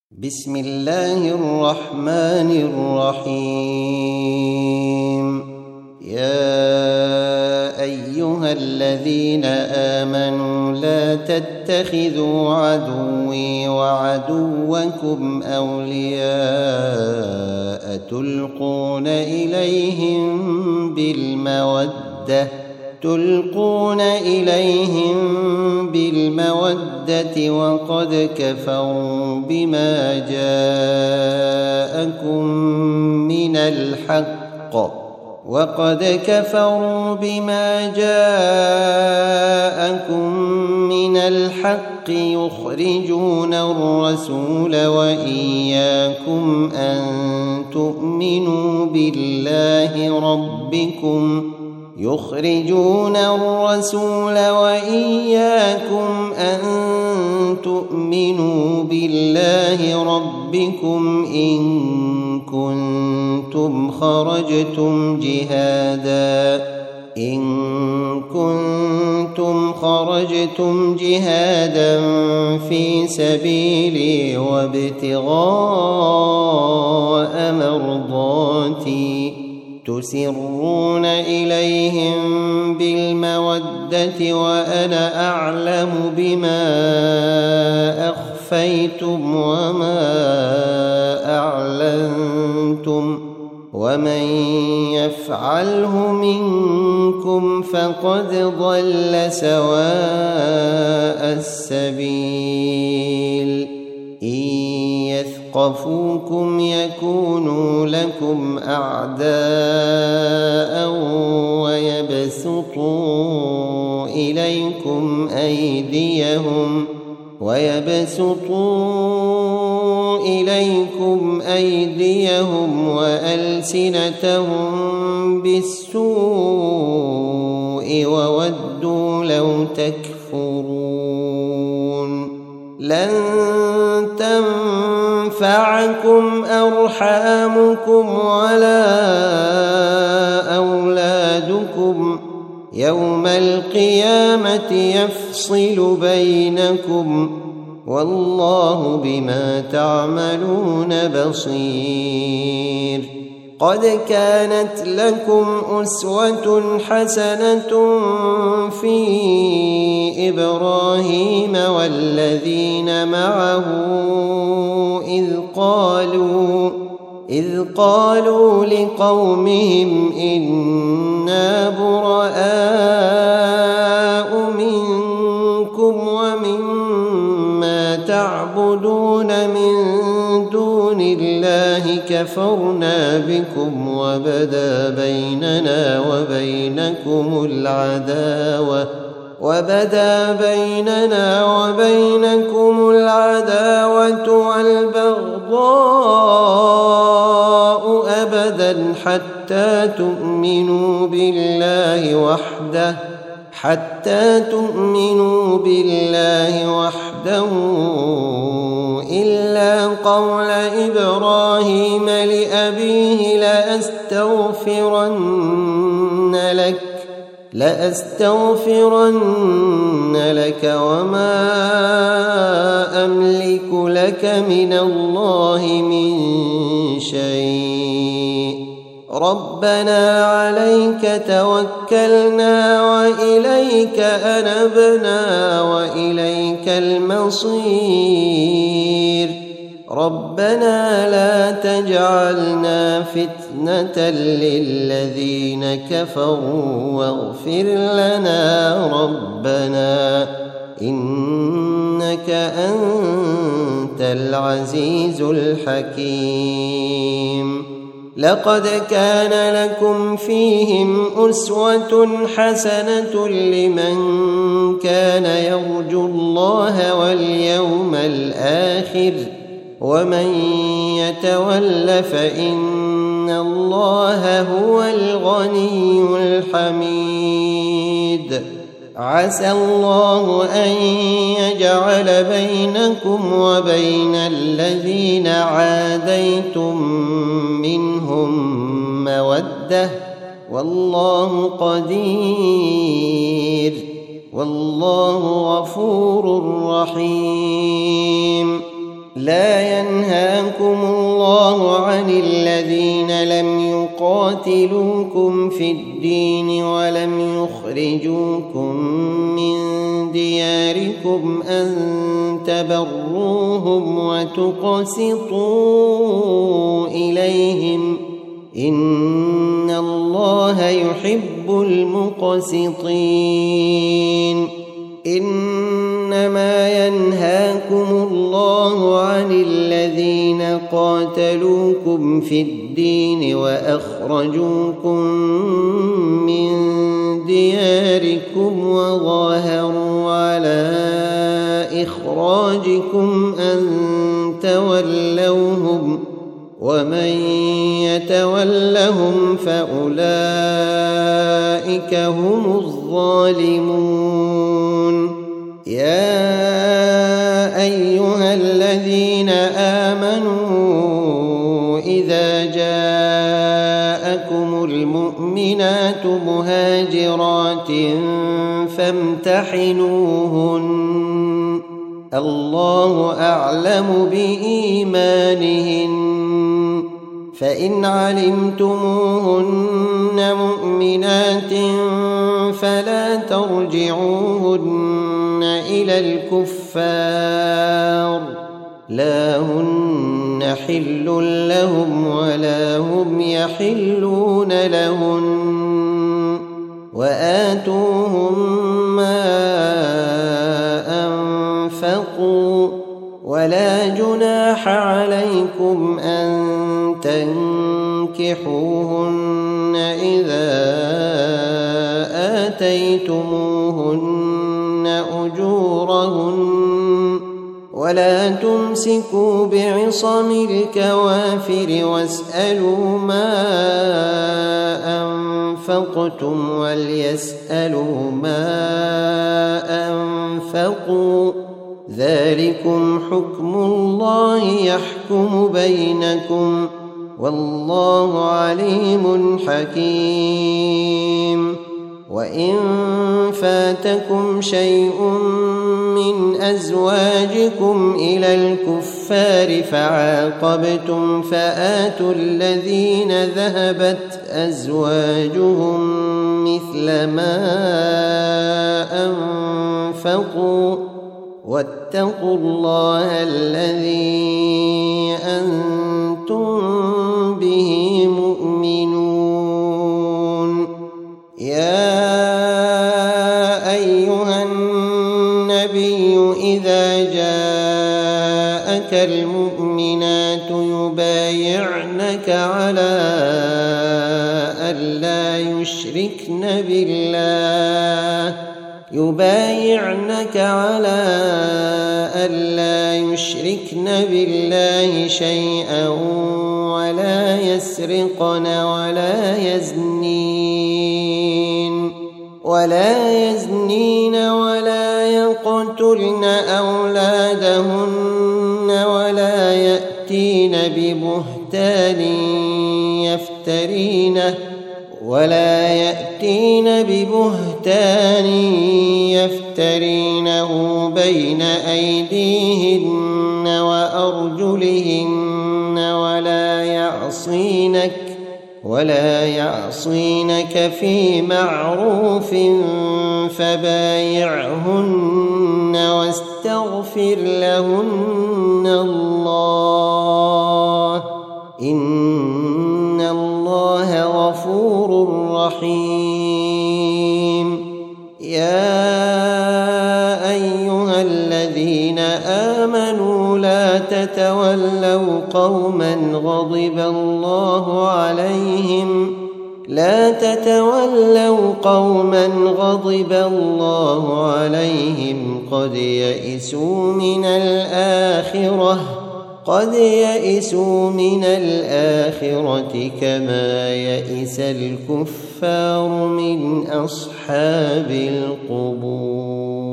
بسم الله الرحمن الرحيم. يا أيها الذين آمنوا لا تتخذوا عدوي وعدوكم أولياء تلقون إليهم بالمودة وقد كفروا بما جاءكم من الحق يخرجون الرسول وإياكم أن تؤمنوا بالله ربكم إن كنتم خرجتم جهادا في سبيلي وابتغاء مرضاتي تسرون إليهم بالمودة وأنا أعلم بما أخفيتم وما أعلنتم ومن يفعله منكم فقد ضل سواء السبيل. إن يثقفوكم يكونوا لكم أعداء ويبسطوا إليكم أيديهم وألسنتهم بالسوء وودوا لو تكفرون. لن تنفعكم أرحامكم ولا أولادكم يوم القيامة يفصل بينكم والله بما تعملون بصير. قد كانت لكم أسوة حسنة في إبراهيم والذين معه إذ قالوا لقومهم إنا براء منكم ومما تعبدون من دون الله كفرنا بكم وبدا بيننا وبينكم العداوة والبغضاء أبدا حتى تؤمنوا بالله وحده إلا قول إبراهيم لأبيه لأستغفرن لك وما أملك لك من الله من شيء. ربنا عليك توكلنا وإليك أنبنا وإليك المصير. ربنا لا تجعلنا فتنة للذين كفروا واغفر لنا ربنا إنك أنت العزيز الحكيم. لقد كان لكم فيهم أسوة حسنة لمن كان يرجو الله واليوم الآخر ومن يتول فإن الله هو الغني الحميد. عسى الله أن يجعل بينكم وبين الذين عاديتم منهم مودة والله قدير والله غفور رحيم. لا ينهاكم الله عن الذين لم يقاتلوكم في الدين ولم يخرجوكم من دياركم أن تبروهم وتقسطوا إليهم إن الله يحب المقسطين. إنما ينهاكم الله عن الذين قاتلوكم في الدين وأخرجوكم من دياركم وظاهروا على إخراجكم أن تولوهم ومن يتولهم فأولئك هم الظالمون. يا أيها الذين آمنوا إذا جاءكم المؤمنات مهاجرات فامتحنوهن الله أعلم بإيمانهن فإن علمتموهن مؤمنات فلا ترجعوهن إلى الكفار لا هن حل لهم ولا هم يحلون لهن وآتوهم ما أنفقوا ولا جناح عليكم أن تنكحوهن إذا آتيتموهن أجورهن ولا تمسكوا بعصم الكوافر واسألوا ما أنفقتم وليسألوا ما أنفقوا ذلكم حكم الله يحكم بينكم والله عليم حكيم. وإن فاتكم شيء من أزواجكم إلى الكفار فعاقبتم فآتوا الذين ذهبت أزواجهم مثل ما أنفقوا واتقوا الله الذي أنتم به مؤمنون. يا أيها النبي إذا جاءك المؤمنات يبايعنك على ألا يشركن بالله شيئا ولا يسرقن ولا يزنين ولا يقتلن أولادهن ولا يأتين ببهتان يفترينه بين أيديهن وأرجلهن ولا يعصينك في معروف فبايعهن واستغفر لهن الله إن الله غفور رحيم. يا أيها الذين آمنوا لا تتولوا قوما غضب الله عليهم قد يئسوا من الآخرة كما يئس الكفار من أصحاب القبور.